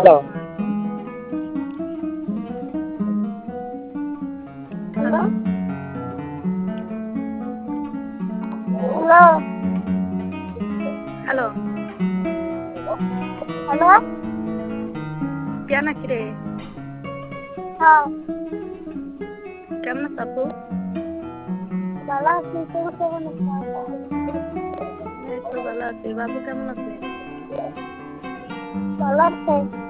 Hello hello hello hello hello কেন আছি রে? হ্যাঁ কেমন আছো আপু? ভালো আছি তুমি কেমন আছো? এই তো ভালো আছি। বাবু কেমন আছে? ভালো আছে